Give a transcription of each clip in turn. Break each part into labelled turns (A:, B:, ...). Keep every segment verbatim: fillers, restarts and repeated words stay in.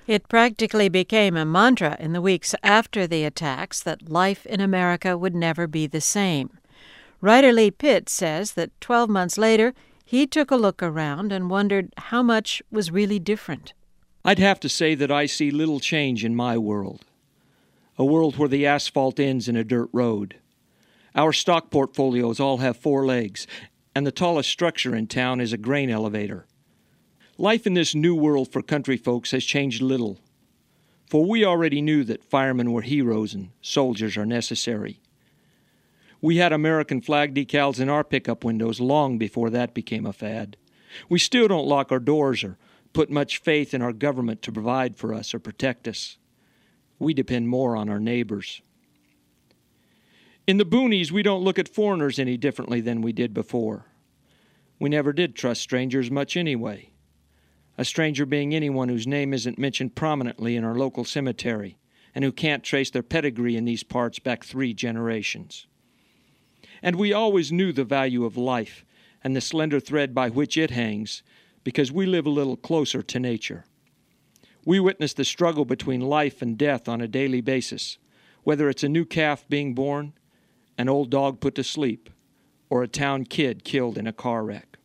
A: It practically became a mantra in the weeks after the attacks that life in America would never be the same. Writer Lee Pitts says that twelve months later, he took a look around and wondered how much was really different.
B: I'd have to say that I see little change in my world. A world where the asphalt ends in a dirt road. Our stock portfolios all have four legs, and the tallest structure in town is a grain elevator. Life in this new world for country folks has changed little, for we already knew that firemen were heroes and soldiers are necessary. We had American flag decals in our pickup windows long before that became a fad. We still don't lock our doors or put much faith in our government to provide for us or protect us. We depend more on our neighbors. In the boonies, we don't look at foreigners any differently than we did before. We never did trust strangers much anyway. A stranger being anyone whose name isn't mentioned prominently in our local cemetery and who can't trace their pedigree in these parts back three generations. And we always knew the value of life and the slender thread by which it hangs because we live a little closer to nature. We witness the struggle between life and death on a daily basis, whether it's a new calf being born, an old dog put to sleep, or a town kid killed in a car wreck.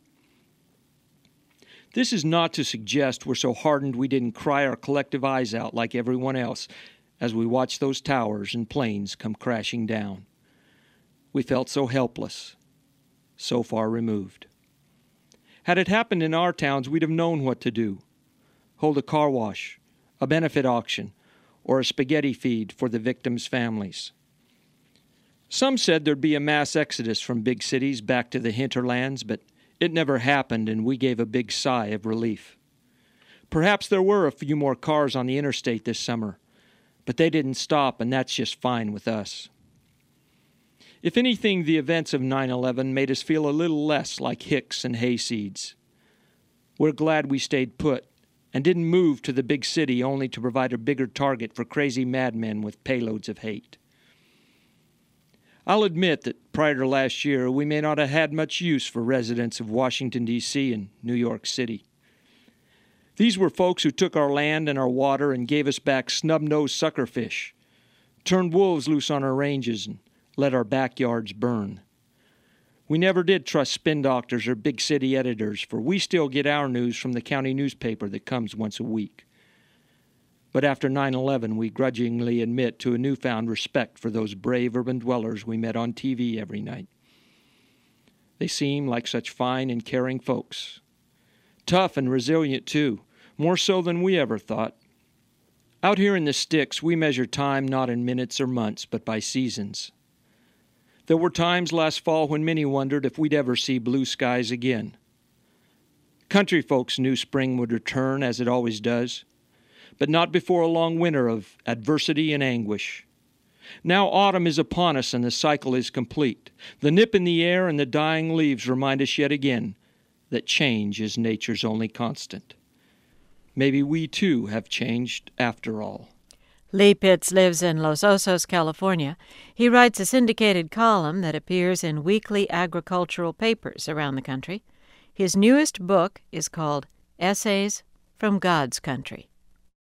B: This is not to suggest we're so hardened we didn't cry our collective eyes out like everyone else as we watched those towers and planes come crashing down. We felt so helpless, so far removed. Had it happened in our towns, we'd have known what to do. Hold a car wash, a benefit auction, or a spaghetti feed for the victims' families. Some said there'd be a mass exodus from big cities back to the hinterlands, but it never happened, and we gave a big sigh of relief. Perhaps there were a few more cars on the interstate this summer, but they didn't stop, and that's just fine with us. If anything, the events of nine eleven made us feel a little less like hicks and hayseeds. We're glad we stayed put and didn't move to the big city only to provide a bigger target for crazy madmen with payloads of hate. I'll admit that prior to last year, we may not have had much use for residents of Washington, D C and New York City. These were folks who took our land and our water and gave us back snub-nosed suckerfish, turned wolves loose on our ranges, and let our backyards burn. We never did trust spin doctors or big city editors, for we still get our news from the county newspaper that comes once a week. But after nine eleven, we grudgingly admit to a newfound respect for those brave urban dwellers we met on T V every night. They seem like such fine and caring folks. Tough and resilient, too, more so than we ever thought. Out here in the sticks, we measure time not in minutes or months, but by seasons. There were times last fall when many wondered if we'd ever see blue skies again. Country folks knew spring would return, as it always does, but not before a long winter of adversity and anguish. Now autumn is upon us and the cycle is complete. The nip in the air and the dying leaves remind us yet again that change is nature's only constant. Maybe we too have changed after all.
A: Lee Pitts lives in Los Osos, California. He writes a syndicated column that appears in weekly agricultural papers around the country. His newest book is called Essays from God's Country.